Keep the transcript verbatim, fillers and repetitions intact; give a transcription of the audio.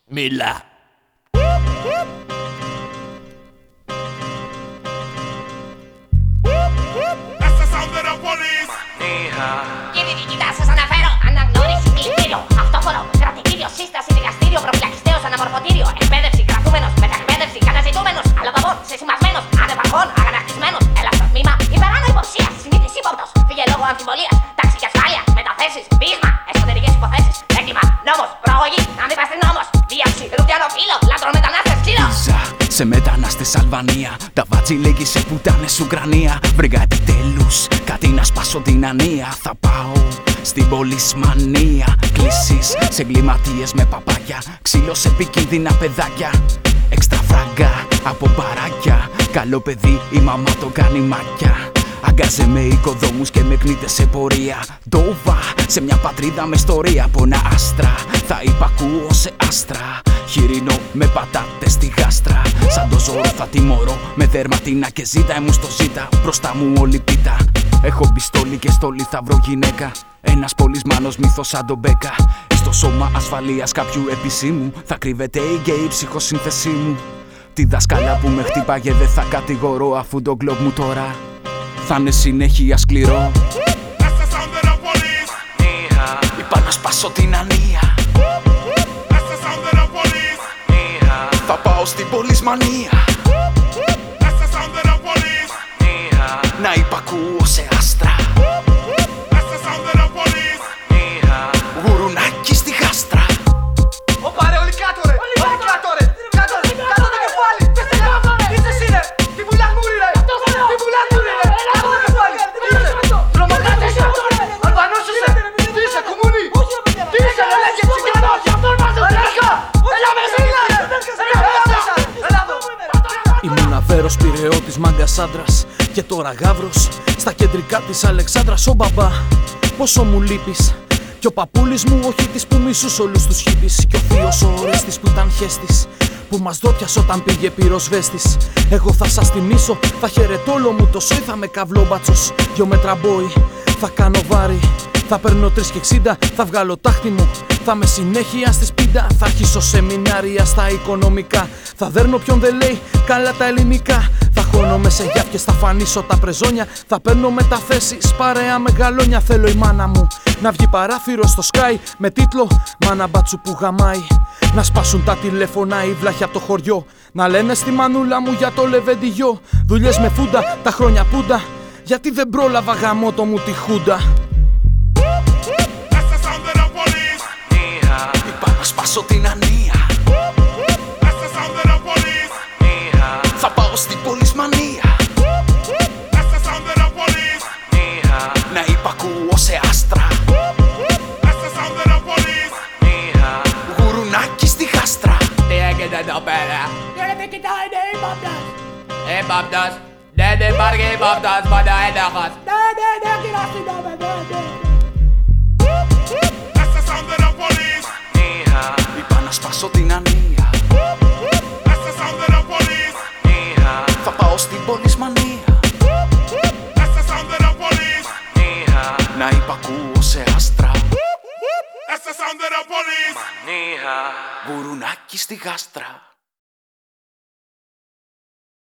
Μιλά. Κύριε διοικητά, σας αναφέρω αναγνώριση κλητήριο, αυτόφορο, κρατητήριο, σύσταση, δικαστήριο, προφυλακιστέως, αναμορφωτήριο, εκπαίδευση, κρατούμενος, μετακπαίδευση, καταζητούμενος, αλλοδαπών, σεσημασμένος, ανεπαρχών, αγανακτισμένος, ελαφροτμήμα, υπεράνω υποψίας, συνείδηση ύποπτος, φύγε λόγω αμφιβολίας, τάξη και ασφάλεια, μεταθέσεις, βίσμα, εσωτερικές υποθέσεις, έγκλημα, νόμος, προαγωγή, αντιπαστρινόμος, δίωξη, ρουφιανοφίλο, λατρομετανάστες, ξύλο. Σε μετανάστες Αλβανία, τα βατζιλέγγι σε πουτάνες Ουκρανία. Βρήκα επιτέλους κάτι να σπάσω την ανία. Θα πάω στην πολυσμανία. Κλήσεις σε εγκληματίες με παπάκια, ξύλο σε επικίνδυνα παιδάκια. Έξτρα φράγκα από μπαράκια, καλό παιδί η μαμά το κάνει μάκια. Αγκάζε με οικοδόμους και με κνήτες σε πορεία. Ντόβα σε μια πατρίδα με ιστορία. Από ένα άστρα θα υπακούω σε άστρα. Χοιρινό με πατάτες στη γάστρα. Σαν το ζώο θα τιμωρώ με δερματίνα και ζήτα. Έμουν στο ζήτα, μπροστά μου όλη πίτα. Έχω πιστόλι και στόλι θα βρω γυναίκα. Ένας πολυσμάνος μύθος σαν τον Μπέκα. Στο σώμα ασφαλείας κάποιου επισήμου θα κρύβεται η γκέι ψυχοσύνθεσή μου. Τη δασκάλα που με χτύπαγε δεν θα κατηγορώ, αφού το γκλοπ μου τώρα θα είναι συνέχεια σκληρό. Είπα να σπάσω την ανία. Θα πάω στην πολυσμανία. Να υπακούω σε άστρα. Γουρουνάκι στη γάστρα. Όπα ρε, όλοι κάτω ρε! Όλοι κάτω ρε! Κάτω ρε! Κάτω το κεφάλι! Είσαι εσύ ρε! Τι πουλάκμουρη ρε! Τι πουλάκμουρη ρε! Κάτω το κεφάλι! Τι είσαι! Τρομοκράτης είσαι! Αλβανός είσαι! Τι είσαι κουμούνι! Τι είσαι ρε λέγε τσιγκανός! Ελέγχα! Έλα μέσα! Έλα μέσα! Έλα εδώ! Ήμουν αβέρος πειραιώτης μάγκας άντρας και τώρα γάβρος στα κεντρικά της Αλεξάνδρας. Ω μπαμπά, πόσο μου λείπεις. Κι ο παππούλης μου ο χίτης που μισούς όλους τους χίπης. Κι ο θείος ο Ορέστης που ήταν χέστης, που μας δόπιασε όταν πήγε πυροσβέστης. Εγώ θα σας τιμήσω, θα χαιρετώ όλο μου το σόι. Θα με καυλόμπατσος, δυο μέτρα μπόι. Θα κάνω βάρη, θα παίρνω τρεις και εξήντα. Θα βγάλω τάχτη μου, θα με συνέχεια στη σπίτα. Θα αρχίσω σεμινάρια στα οικονομικά. Θα δέρνω ποιον δεν λέει καλά τα ελληνικά. Θα χώνομαι σε γιάφκες, θα φανίσω τα πρεζόνια. Θα παίρνω μεταθέσεις, παρέα μεγαλόνια. Θέλω η μάνα μου να βγει παράθυρο στο Sky με τίτλο «Μάνα μπάτσου που γαμάει». Να σπάσουν τα τηλέφωνα οι βλάχοι από το χωριό. Να λένε στη μανούλα μου για το λεβεντιγιό. Δουλειές με φούντα, τα χρόνια πούντα. Γιατί δεν πρόλαβα γαμώτο μου τη χούντα. Είπα να σπάσω την ανία. Θα πάω στην πολυσμανία. Να υπακούω σε άστρα. Γουρουνάκι στη γάστρα. Τι έγινε εδώ πέρα? Κύριε διοικητά, είναι ύποπτος. Ύποπτος? Δεν υπάρχει ύποπτος, μόνο ένοχος. Ναι, ναι, ναι, κύριε αστυνόμε, ναι, ναι. Είπα να σπάσω την ανία. Θα πάω στην πολυσμανία. Να υπακούω σε άστρα. Γουρουνάκι στη γάστρα.